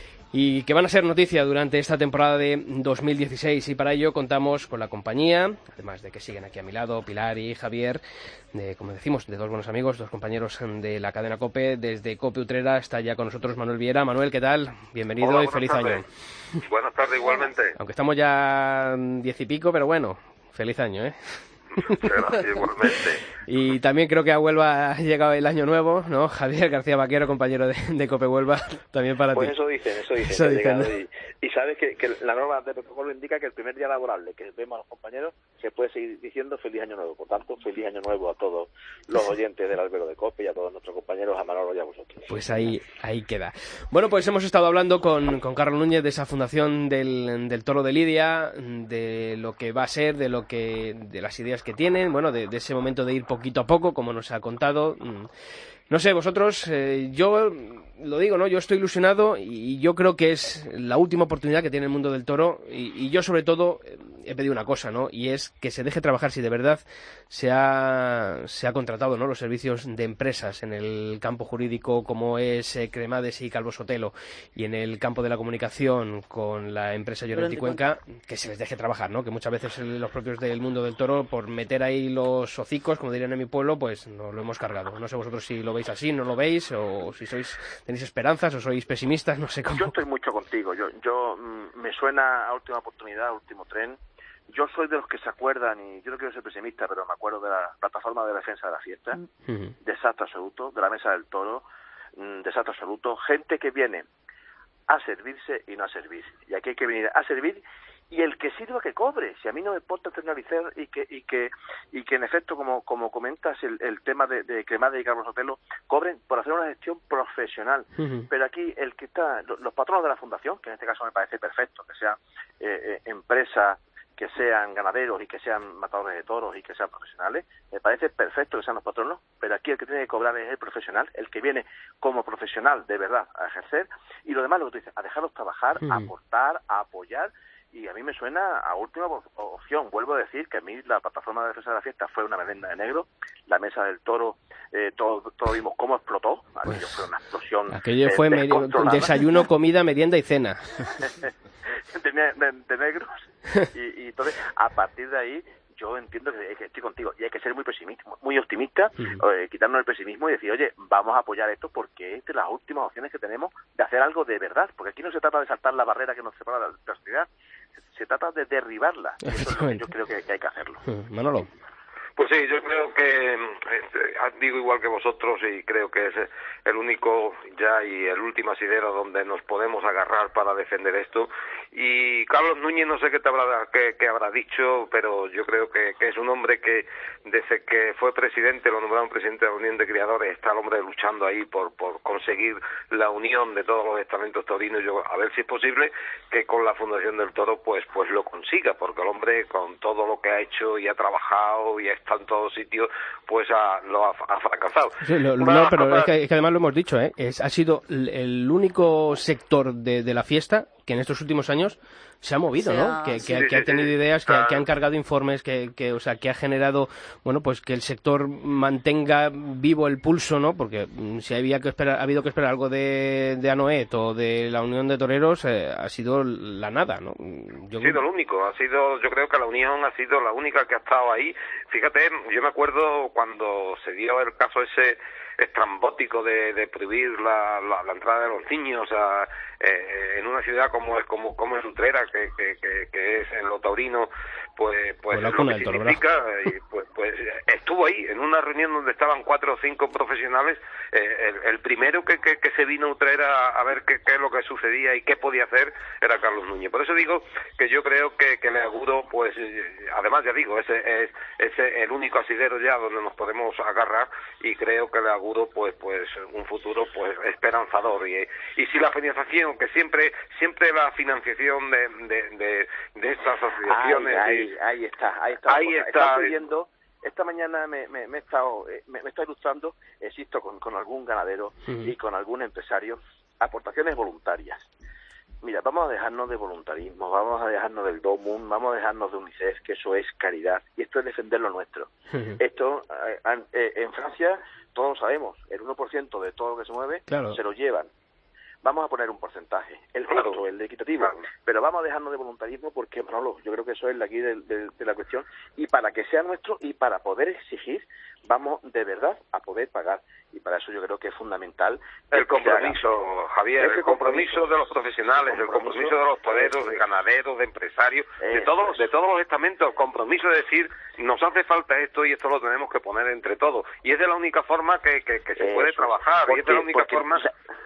y que van a ser noticia durante esta temporada de 2016 y para ello contamos con la compañía, además de que siguen aquí a mi lado Pilar y Javier, como decimos, de dos buenos amigos, dos compañeros de la cadena COPE. Desde COPE Utrera está ya con nosotros Manuel Viera. Manuel, ¿qué tal? Bienvenido. Hola, y feliz tardes. año. Buenas tardes, igualmente. Aunque estamos ya 10 y pico, pero bueno, feliz año, ¿eh? Gracias, igualmente. Y también creo que a Huelva ha llegado el año nuevo, ¿no? Javier García Vaquero, compañero de COPE Huelva, también para pues ti. Eso dicen. ¿No? Y sabes que la norma de protocolo indica que el primer día laborable que vemos a los compañeros se puede seguir diciendo feliz año nuevo. Por tanto, feliz año nuevo a todos los oyentes del Albero de COPE y a todos nuestros compañeros, a Manolo y a vosotros. Pues ahí queda. Bueno, pues hemos estado hablando con Carlos Núñez de esa fundación del Toro de Lidia, de lo que va a ser, de las ideas que tienen, bueno, de ese momento de ir poquito a poco, como nos ha contado. No sé, vosotros, yo lo digo, ¿no? Yo estoy ilusionado y yo creo que es la última oportunidad que tiene el mundo del toro y yo sobre todo he pedido una cosa, ¿no? Y es que se deje trabajar si de verdad se ha contratado, ¿no? Los servicios de empresas en el campo jurídico como es Cremades y Calvo Sotelo y en el campo de la comunicación con la empresa Llorente y Cuenca, que se les deje trabajar, ¿no? Que muchas veces los propios del mundo del toro, por meter ahí los hocicos, como dirían en mi pueblo, pues nos lo hemos cargado. No sé vosotros si lo veis así, no lo veis, o si tenéis esperanzas o sois pesimistas, no sé cómo. Yo estoy mucho contigo. Yo me suena a última oportunidad, a último tren. Yo soy de los que se acuerdan, y yo no quiero ser pesimista, pero me acuerdo de la plataforma de defensa de la fiesta, desastre absoluto, de la mesa del toro, desastre absoluto, gente que viene a servirse y no a servir. Y aquí hay que venir a servir y el que sirva que cobre. Si a mí no me importa externalizar y que en efecto, como comentas, el tema de Cremades y Calvo Sotelo cobren por hacer una gestión profesional. Pero aquí el que está, los patronos de la fundación, que en este caso me parece perfecto, que sean empresas, que sean ganaderos y que sean matadores de toros y que sean profesionales, me parece perfecto que sean los patronos, pero aquí el que tiene que cobrar es el profesional, el que viene como profesional de verdad a ejercer, y lo demás, lo que tú dices, a dejarlos trabajar, a aportar, a apoyar. Y a mí me suena a última opción. Vuelvo a decir que a mí la plataforma de defensa de la fiesta fue una merenda de negro. La mesa del toro, todos vimos cómo explotó. Aquello fue una explosión. Aquello fue desayuno, comida, merienda y cena. de negros. Y entonces, a partir de ahí, yo entiendo que estoy contigo. Y hay que ser muy optimista, quitarnos el pesimismo y decir, oye, vamos a apoyar esto porque es de las últimas opciones que tenemos de hacer algo de verdad. Porque aquí no se trata de saltar la barrera que nos separa de la sociedad, se trata de derribarla. Eso es lo que yo creo que hay que hacerlo. Manolo. Pues sí, yo creo que digo igual que vosotros y creo que es el único ya y el último asidero donde nos podemos agarrar para defender esto Y Carlos Núñez no sé qué habrá dicho, pero yo creo que es un hombre que desde que fue presidente, lo nombraron presidente de la Unión de Criadores, está el hombre luchando ahí por conseguir la unión de todos los estamentos taurinos. Yo, a ver si es posible que con la Fundación del Toro pues lo consiga, porque el hombre con todo lo que ha hecho y ha trabajado y está en todos sitios, pues lo ha fracasado. Sí, pero es que además lo hemos dicho, ha sido el único sector de la fiesta que en estos últimos años se ha movido, ¿no? Que ha tenido ideas, que han cargado informes, que ha generado, bueno, pues que el sector mantenga vivo el pulso, ¿no? Porque si ha habido que esperar algo de Anoet o de la Unión de Toreros, ha sido la nada, ¿no? Ha sido lo único, yo creo que la Unión ha sido la única que ha estado ahí. Fíjate, yo me acuerdo cuando se dio el caso ese estrambótico de prohibir la entrada de los niños en una ciudad como es Utrera, que es en lo taurino, pues la lo cuna que del toro, significa, y pues estuvo ahí en una reunión donde estaban 4 o 5 profesionales. El primero que se vino a Utrera a ver qué es lo que sucedía y qué podía hacer era Carlos Núñez. Por eso digo que yo creo que le auguro, pues además ya digo, ese es el único asidero ya donde nos podemos agarrar, y creo que le auguro pues un futuro pues esperanzador. Y si la financiación, que siempre la financiación de estas asociaciones, ahí está. Estoy viendo, esta mañana me está ilustrando, existo con algún ganadero y con algún empresario, aportaciones voluntarias. Mira, vamos a dejarnos de voluntarismo, vamos a dejarnos del DOMUN, vamos a dejarnos de UNICEF, que eso es caridad, y esto es defender lo nuestro. Esto, en Francia, todos lo sabemos, el 1% de todo lo que se mueve se lo llevan. Vamos a poner un porcentaje, el justo, el equitativo, pero vamos a dejarnos de voluntarismo porque, Manolo, yo creo que eso es aquí de la cuestión, y para que sea nuestro y para poder exigir, vamos de verdad a poder pagar, y para eso yo creo que es fundamental el compromiso, Javier, el compromiso de los profesionales, el compromiso de los toreros, de ganaderos, de empresarios, de todos los estamentos, el compromiso de decir, nos hace falta esto y esto lo tenemos que poner entre todos, y es de la única forma que se puede trabajar, y es de la única forma...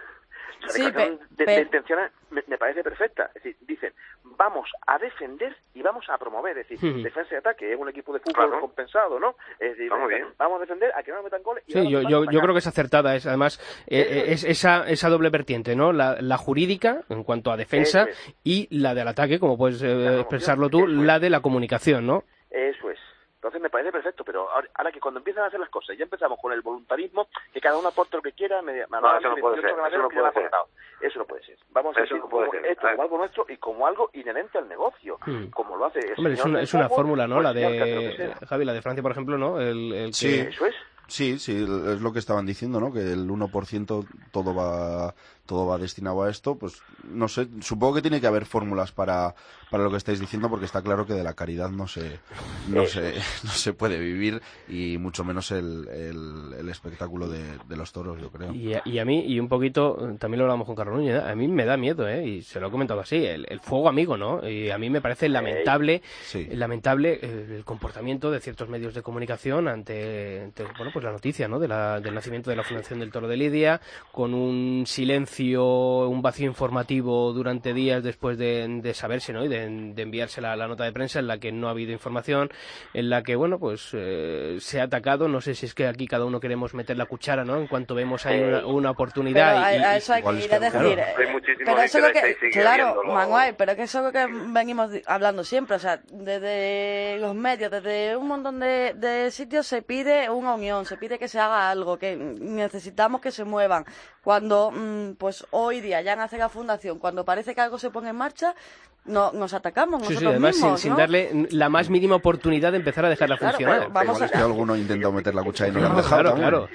La declaración de intenciones me parece perfecta. Es decir, dicen, vamos a defender y vamos a promover. Es decir, defensa y ataque. Es un equipo de fútbol compensado, ¿no? Es decir, vamos a defender a que no nos metan goles. Sí, yo creo que es acertada. Además, es esa doble vertiente, ¿no? La jurídica, en cuanto a defensa, y la del ataque, como puedes expresarlo tú, la de la comunicación, ¿no? Eso es. Entonces me parece perfecto, pero ahora que cuando empiezan a hacer las cosas, ya empezamos con el voluntarismo, que cada uno aporte lo que quiera, eso no puede ser. Eso no puede ser. Vamos a decir esto como algo nuestro y como algo inherente al negocio, como lo hace Hombre, es una fórmula, ¿no? La de Javi, la de Francia, por ejemplo, ¿no? Sí, eso es. Sí, es lo que estaban diciendo, ¿no? Que el 1% todo va destinado a esto. Pues no sé, supongo que tiene que haber fórmulas para lo que estáis diciendo, porque está claro que de la caridad no se puede vivir, y mucho menos el espectáculo de los toros, yo creo. Y a mí, y un poquito, también lo hablamos con Carlos Núñez, a mí me da miedo, y se lo he comentado así, el fuego amigo, ¿no? Y a mí me parece lamentable el comportamiento de ciertos medios de comunicación ante bueno, pues la noticia, ¿no? Del nacimiento de la Fundación del Toro de Lidia, con un silencio, un vacío informativo durante días después de saberse, ¿no? Y de enviarse la nota de prensa, en la que no ha habido información, en la que, bueno, pues se ha atacado. No sé si es que aquí cada uno queremos meter la cuchara, ¿no? En cuanto vemos ahí una oportunidad. Pero a eso hay que ir a decir. Pero eso es lo que, claro, Manuel, pero que eso es lo que venimos hablando siempre. O sea, desde los medios, desde un montón de sitios se pide una unión, se pide que se haga algo, que necesitamos que se muevan. Cuando, pues hoy día ya nace la fundación, cuando parece que algo se pone en marcha, nos atacamos nosotros además mismos, sin darle la más mínima oportunidad de empezar a dejarla funcionar. Igual es que alguno intentó meter la cuchara y no lo han dejado. Claro.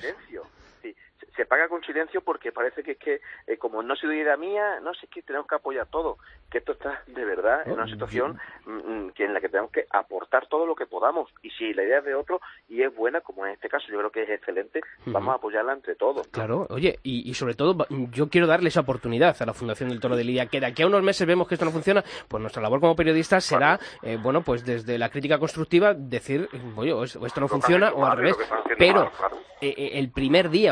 Se paga con silencio porque parece que como no ha sido idea mía, no sé, que tenemos que apoyar todo, que esto está de verdad en una situación en la que tenemos que aportar todo lo que podamos, y si la idea es de otro y es buena, como en este caso yo creo que es excelente, vamos a apoyarla entre todos, ¿no? Claro, oye, y sobre todo yo quiero darle esa oportunidad a la Fundación del Toro de Lidia, que de aquí a unos meses vemos que esto no funciona, pues nuestra labor como periodistas será, bueno, pues desde la crítica constructiva decir, oye, o esto no funciona o al revés, pero el primer día, o sea, cuando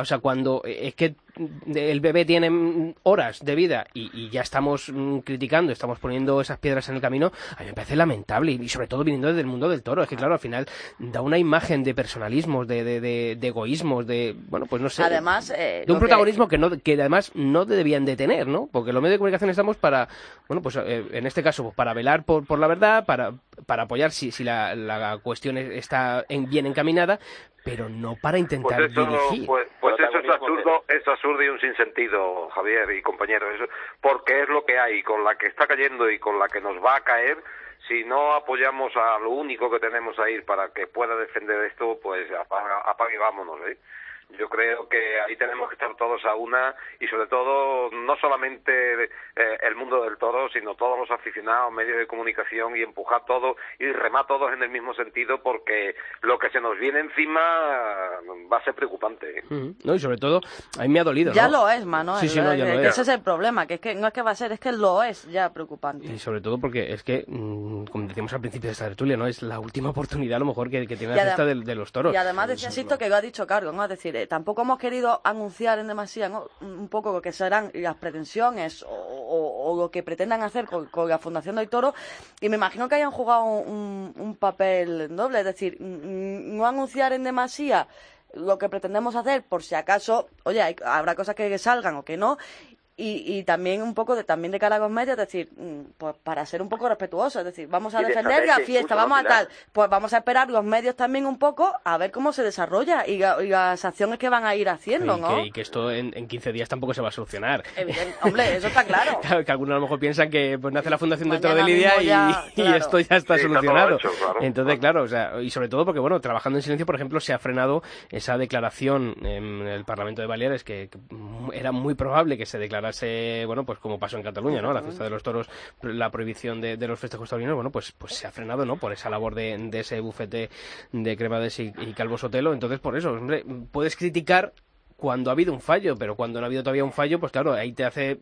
cuando es que el bebé tiene horas de vida y ya estamos criticando, estamos poniendo esas piedras en el camino, a mí me parece lamentable, y sobre todo viniendo desde el mundo del toro. Es que claro, al final da una imagen de personalismos, de egoísmos, de, bueno, pues no sé, además, de un protagonismo que además no debían de tener, ¿no? Porque los medios de comunicación estamos para, bueno, pues en este caso, pues para velar por la verdad, para apoyar si la cuestión está bien encaminada, pero no para intentar dirigir. Pues eso es absurdo y un sinsentido, Javier y compañeros, eso, porque es lo que hay, con la que está cayendo y con la que nos va a caer. Si no apoyamos a lo único que tenemos ahí para que pueda defender esto, pues apague y vámonos, ¿eh? Yo creo que ahí tenemos que estar todos a una, y sobre todo no solamente el mundo del toro, sino todos los aficionados, medios de comunicación, y empujar todo y remar todos en el mismo sentido, porque lo que se nos viene encima va a ser preocupante, ¿eh? No, y sobre todo, a mí me ha dolido, ya ¿no? lo es, Manuel. Sí, no, ya lo es. Ese es el problema, que es que no es que va a ser, es que lo es ya preocupante. Y sobre todo porque es que, como decíamos al principio de esta tertulia, ¿no? Es la última oportunidad a lo mejor que tiene la fiesta de los toros. Y además decía Sisto que lo ha dicho Carlos, ¿no? Es decir, tampoco hemos querido anunciar en demasía, ¿no?, un poco lo que serán las pretensiones o lo que pretendan hacer con la Fundación del Toro, y me imagino que hayan jugado un papel doble, es decir, no anunciar en demasía lo que pretendemos hacer por si acaso, oye, habrá cosas que salgan o que no, y también un poco también de cara a los medios, es decir, pues para ser un poco respetuosos, es decir, vamos a defender la fiesta, vamos a tal, pues vamos a esperar los medios también un poco a ver cómo se desarrolla y las acciones que van a ir haciendo, ¿no? Y que esto en 15 días tampoco se va a solucionar. Hombre, eso está claro. Claro, que algunos a lo mejor piensan que pues nace la Fundación del Toro de Mañana Lidia mismo y esto ya está solucionado. Está todo hecho, claro. Entonces, claro, o sea, y sobre todo porque, bueno, trabajando en silencio, por ejemplo, se ha frenado esa declaración en el Parlamento de Baleares, que era muy probable que se declarase, bueno, pues como pasó en Cataluña, ¿no? La fiesta de los toros, la prohibición de los festejos taurinos, bueno, pues se ha frenado, ¿no? Por esa labor de ese bufete de Cremades y Calvo Sotelo. Entonces, por eso, hombre, puedes criticar cuando ha habido un fallo, pero cuando no ha habido todavía un fallo, pues claro, ahí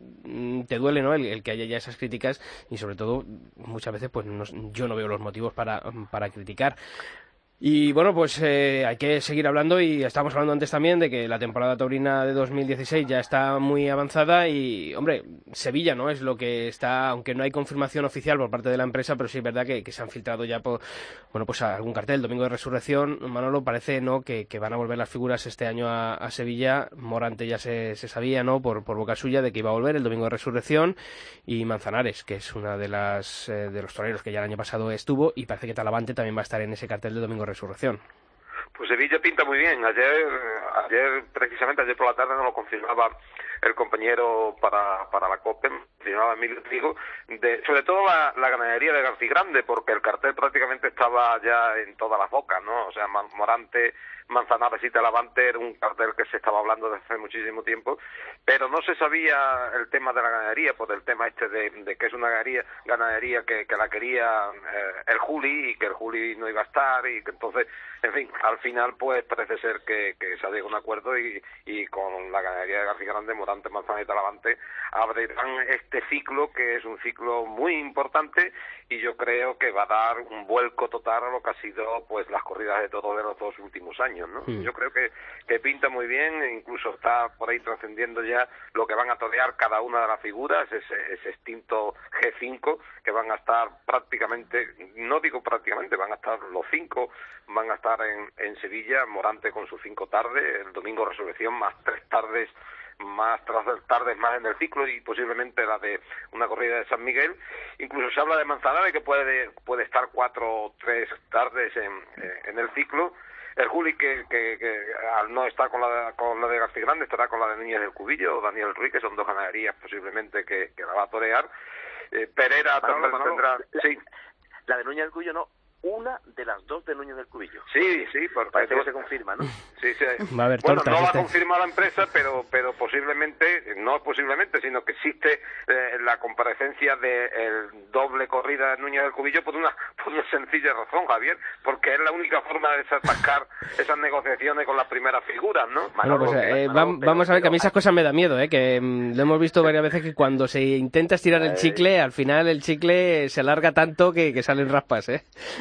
te duele, ¿no? El que haya ya esas críticas, y sobre todo, muchas veces, pues yo no veo los motivos para criticar. Y bueno, pues hay que seguir hablando, y estábamos hablando antes también de que la temporada taurina de 2016 ya está muy avanzada y, hombre, Sevilla, ¿no? Es lo que está, aunque no hay confirmación oficial por parte de la empresa, pero sí es verdad que se han filtrado ya pues algún cartel. Domingo de Resurrección, Manolo, parece, ¿no?, que van a volver las figuras este año a Sevilla. Morante ya se sabía, ¿no?, por boca suya, de que iba a volver el Domingo de Resurrección, y Manzanares, que es una de los toreros que ya el año pasado estuvo, y parece que Talavante también va a estar en ese cartel de Domingo de Resurrección. Pues Sevilla pinta muy bien. Precisamente ayer por la tarde nos lo confirmaba el compañero para la COPE, confirmaba Emilio Trigo, sobre todo la ganadería de García Grande, porque el cartel prácticamente estaba ya en todas las bocas, ¿no? O sea, Morante, Manzanares y Talavante era un cartel que se estaba hablando desde hace muchísimo tiempo, pero no se sabía el tema de la ganadería, por el tema de que es una ganadería que la quería el Juli, y que el Juli no iba a estar, y que entonces, en fin, al final pues parece ser que se ha llegado a un acuerdo, y con la ganadería de García Grande, Morante, Manzanares y Talavante abrirán este ciclo, que es un ciclo muy importante, y yo creo que va a dar un vuelco total a lo que ha sido pues las corridas de toros de los 2 últimos años, ¿no? Yo creo que pinta muy bien, e incluso está por ahí trascendiendo ya lo que van a torear cada una de las figuras, ese extinto G5, que van a estar prácticamente, no digo prácticamente, van a estar los 5, van a estar en Sevilla, Morante con sus 5 tardes, el Domingo Resurrección más 3 tardes más más en el ciclo, y posiblemente la de una corrida de San Miguel. Incluso se habla de Manzanares, que puede estar 4 o 3 tardes en el ciclo. El Juli, que al no estar con la de García Grande, estará con la de Núñez del Cubillo o Daniel Ruiz, que son 2 ganaderías posiblemente que la va a torear. Pereira también tendrá... Sí. La de Núñez del Cubillo no, una de las 2 de Núñez del Cubillo. Sí, parece que se confirma, ¿no? Sí. Va a haber bueno, tortas, no va a confirmar la empresa, pero posiblemente, no posiblemente, sino que existe la comparecencia de doble corrida de Núñez del Cubillo por una sencilla razón, Javier, porque es la única forma de desatascar esas negociaciones con las primeras figuras, ¿no? Bueno, pues, vamos a ver, que a mí esas cosas me da miedo, que lo hemos visto varias veces, que cuando se intenta estirar el chicle, al final el chicle se alarga tanto que salen raspas,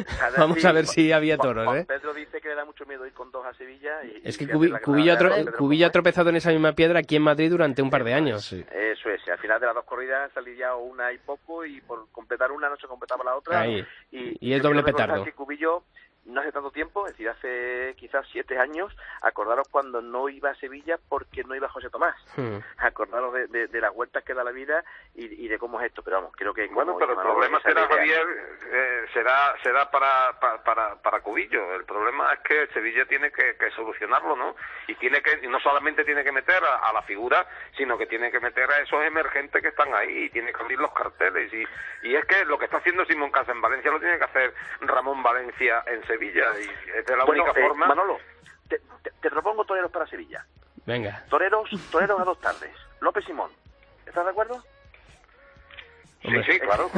Vamos a ver si había toros, Juan Pedro dice que le da mucho miedo ir con 2 a Sevilla. Es que Cubillo ha tropezado en esa misma piedra aquí en Madrid durante un par de años. Sí. Eso es, al final de las 2 corridas salí ya una y poco, y por completar una no se completaba la otra. Ahí. Y el doble petardo. Que Cubillo, no hace tanto tiempo, es decir, hace quizás 7 años, acordaros cuando no iba a Sevilla porque no iba José Tomás. Acordaros de las vueltas que da la vida y de cómo es esto, pero vamos, creo que... Bueno, pero el problema será, Javier, será para Cubillo. El problema es que Sevilla tiene que solucionarlo, ¿no? Y no solamente tiene que meter a la figura, sino que tiene que meter a esos emergentes que están ahí, y tiene que abrir los carteles. Y es que lo que está haciendo Simón Casa en Valencia lo tiene que hacer Ramón Valencia en Sevilla, y es de la única forma. Manolo, te propongo toreros para Sevilla. Venga. Toreros a 2 tardes. López Simón, ¿estás de acuerdo? Sí, claro.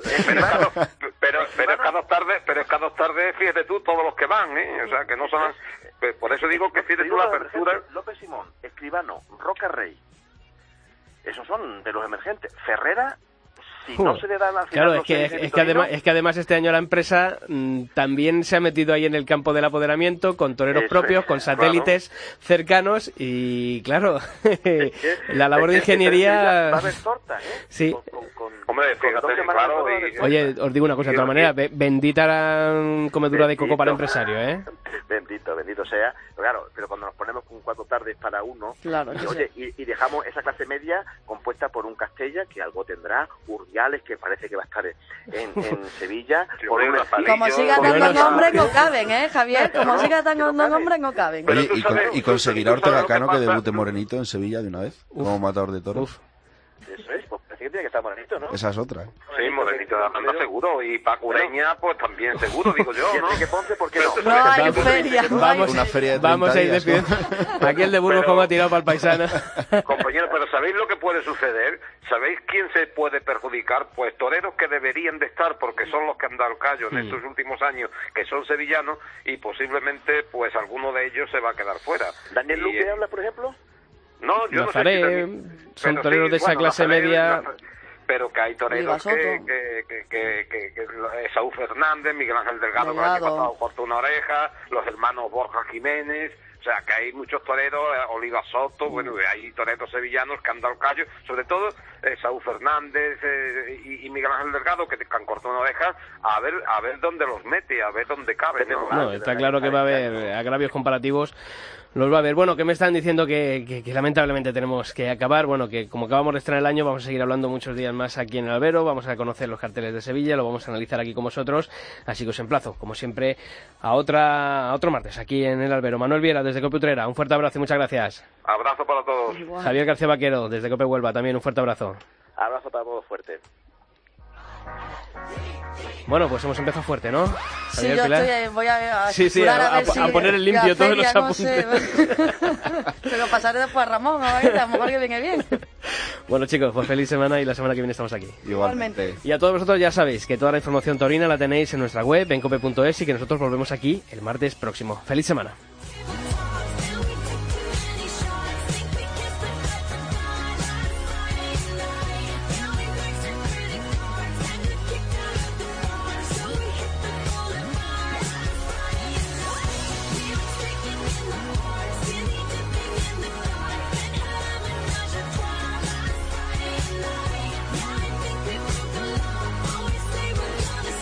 Pero es que a 2 tardes, fíjate tú, todos los que van, ¿eh? O sea, que no son... Por eso digo que fíjate tú la apertura... López Simón, Escribano, Roca Rey, esos son de los emergentes. Ferrera... Si no se le da la final, claro, es que además este año la empresa también se ha metido ahí en el campo del apoderamiento, con toreros propios, con satélites cercanos, y claro, la labor de ingeniería... Va a haber torta, ¿eh? Sí. Hombre, fíjate, claro. Oye, os digo una cosa de otra manera, bendita la comedura de coco para el empresario, ¿eh? Bendito sea. Pero cuando nos ponemos con 4 tardes para uno, y dejamos esa clase media compuesta por un Castella, que algo tendrá, Urdiales, que parece que va a estar en Sevilla, como siga dando nombres no caben, Javier, como siga dando nombres no caben. Oye, ¿y conseguirá Ortega Cano que debute Morenito en Sevilla de una vez, como matador de toros? Eso es, pues parece que tiene que estar Morenito, ¿no? Esa es otra, ¿eh? Sí, Morenito anda seguro, y Paco Ureña, pues también seguro, digo yo, ¿no? Enrique Ponce, ¿por qué no? No hay feria. Vamos a ir despidiendo. Aquí el de Burgos como ha tirado para el paisano. Compañeros, pero ¿sabéis lo que puede suceder? ¿Sabéis quién se puede perjudicar? Pues toreros que deberían de estar, porque son los que han dado el callo en estos últimos años, que son sevillanos, y posiblemente pues alguno de ellos se va a quedar fuera. ¿Daniel Luque habla, por ejemplo? No, yo Nazaré, no sé si son toreros de esa clase media... Pero que hay toreros que Saúl Fernández, Miguel Ángel Delgado, que el año pasado cortó una oreja, los hermanos Borja Jiménez... O sea, que hay muchos toreros, Oliva Soto, bueno, hay toreros sevillanos que han dado el callo, sobre todo Saúl Fernández y Miguel Ángel Delgado, que han cortado una oreja, a ver dónde los mete, a ver dónde cabe. No, está claro que va a haber agravios comparativos, los va a haber. Bueno, que me están diciendo que lamentablemente tenemos que acabar. Bueno, que como acabamos de estrenar el año, vamos a seguir hablando muchos días más aquí en el Albero, vamos a conocer los carteles de Sevilla, lo vamos a analizar aquí con vosotros, así que os emplazo, como siempre, a otro martes aquí en el Albero. Manuel Viera, desde Cope Utrera, un fuerte abrazo y muchas gracias. Abrazo para todos. Igual. Javier García Vaquero, desde Cope Huelva, también un fuerte abrazo. Abrazo para todos fuerte. Bueno, pues hemos empezado fuerte, ¿no? Sí, Javier, yo voy a a poner en limpio todos los apuntes. No sé. Se lo pasaré después a Ramón, a lo mejor que viene bien. Bueno, chicos, pues feliz semana, y la semana que viene estamos aquí. Igualmente. Y a todos vosotros ya sabéis que toda la información taurina la tenéis en nuestra web, en cope.es, y que nosotros volvemos aquí el martes próximo. ¡Feliz semana!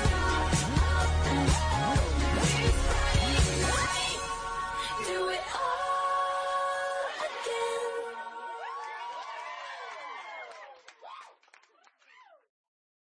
Do it all.